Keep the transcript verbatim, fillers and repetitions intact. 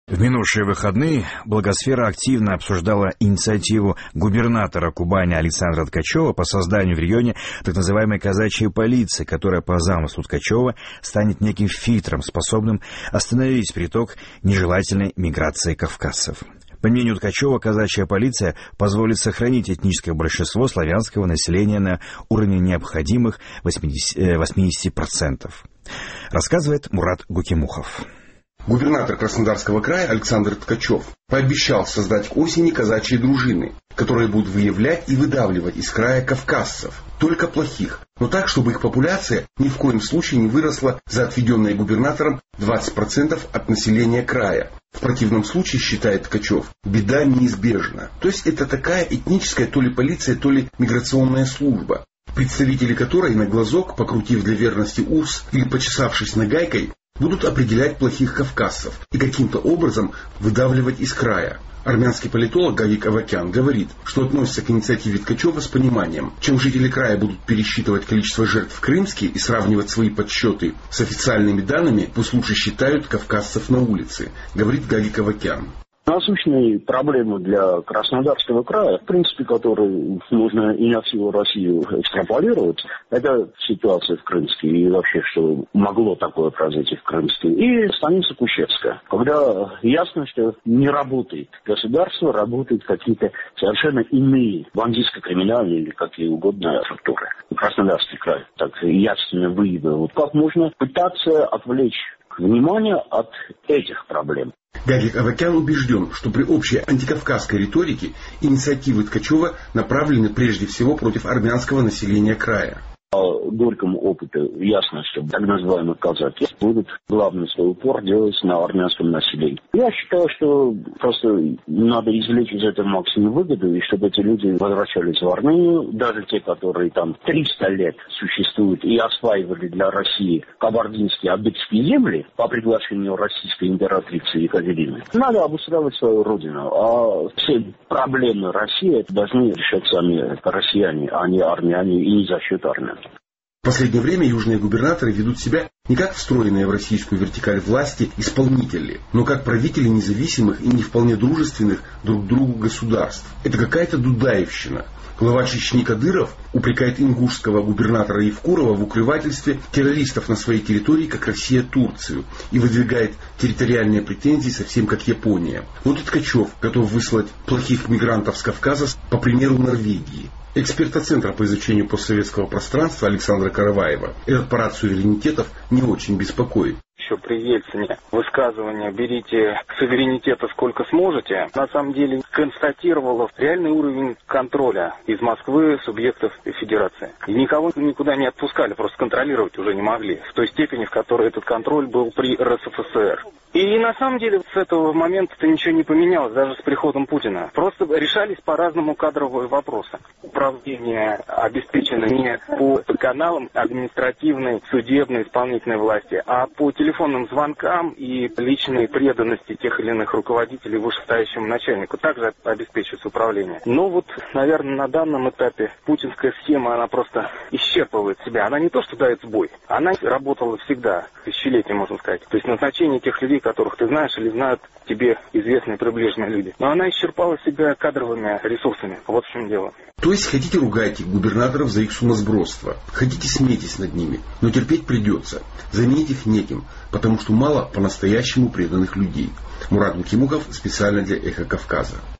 В минувшие выходные Благосфера активно обсуждала инициативу губернатора Кубани Александра Ткачева по созданию в регионе так называемой казачьей полиции, которая по замыслу Ткачева станет неким фильтром, способным остановить приток нежелательной миграции кавказцев. По мнению Ткачева, казачья полиция позволит сохранить этническое большинство славянского населения на уровне необходимых восьмидесяти процентов. Рассказывает Мурат Гукимухов. Губернатор Краснодарского края Александр Ткачев пообещал создать к осени казачьи дружины, которые будут выявлять и выдавливать из края кавказцев, только плохих, но так, чтобы их популяция ни в коем случае не выросла за отведенные губернатором двадцать процентов от населения края. В противном случае, считает Ткачев, беда неизбежна. То есть это такая этническая то ли полиция, то ли миграционная служба, представители которой на глазок, покрутив для верности ус или почесавшись нагайкой, будут определять плохих кавказцев и каким-то образом выдавливать из края. Армянский политолог Гагик Авакян говорит, что относится к инициативе Ткачева с пониманием. Чем жители края будут пересчитывать количество жертв крымских и сравнивать свои подсчеты с официальными данными, пусть лучше считают кавказцев на улице, говорит Гагик Авакян. Насущные проблемы для Краснодарского края, в принципе, которые нужно и на всю Россию экстраполировать, это ситуация в Крымске и вообще, что могло такое произойти в Крымске, и станица Кущевская, когда ясно, что не работает государство, работают какие-то совершенно иные бандитско-криминальные или какие угодно структуры. Краснодарский край так ясно выявил. Вот как можно пытаться отвлечь внимание от этих проблем. Гагик Авакян убежден, что при общей антикавказской риторике инициативы Ткачева направлены прежде всего против армянского населения края. По горькому опыту ясно, что так называемые казаки будут главный свой упор делать на армянском населении. Я считаю, что просто надо извлечь из этого максимум выгоду, и чтобы эти люди возвращались в Армению, даже те, которые там триста лет существуют и осваивали для России кабардинские адыгские земли по приглашению российской императрицы Екатерины. Надо обустраивать свою родину, а все проблемы России должны решать сами россияне, а не армяне, и не за счет армян. В последнее время южные губернаторы ведут себя не как встроенные в российскую вертикаль власти исполнители, но как правители независимых и не вполне дружественных друг другу государств. Это какая-то дудаевщина. Глава Чечни Кадыров упрекает ингушского губернатора Евкурова в укрывательстве террористов на своей территории, как Россия Турцию, и выдвигает территориальные претензии совсем как Япония. Вот и Ткачев готов выслать плохих мигрантов с Кавказа по примеру Норвегии. Эксперта Центра по изучению постсоветского пространства Александра Караваева этот парад суверенитетов не очень беспокоит. Еще при Ельцине высказывание «берите суверенитета сколько сможете», на самом деле констатировало реальный уровень контроля из Москвы субъектов федерации. И никого никуда не отпускали, просто контролировать уже не могли, в той степени, в которой этот контроль был при РСФСР. И на самом деле с этого момента-то ничего не поменялось, даже с приходом Путина. Просто решались по-разному кадровые вопросы. Управление обеспечено не по каналам административной, судебной, исполнительной власти, а по телефонным звонкам и личной преданности тех или иных руководителей вышестоящему начальнику. Также обеспечивается управление. Но вот, наверное, на данном этапе путинская схема, она просто исчерпывает себя. Она не то, что дает сбой, она работала всегда, тысячелетия, можно сказать. То есть назначение тех людей, которых ты знаешь или знают тебе известные приближенные люди. Но она исчерпала себя кадровыми ресурсами. Вот в чем дело. То есть хотите ругайте губернаторов за их сумасбродство, хотите смейтесь над ними, но терпеть придется. Заменить их неким, потому что мало по-настоящему преданных людей. Мурат Гукимухов специально для Эхо Кавказа.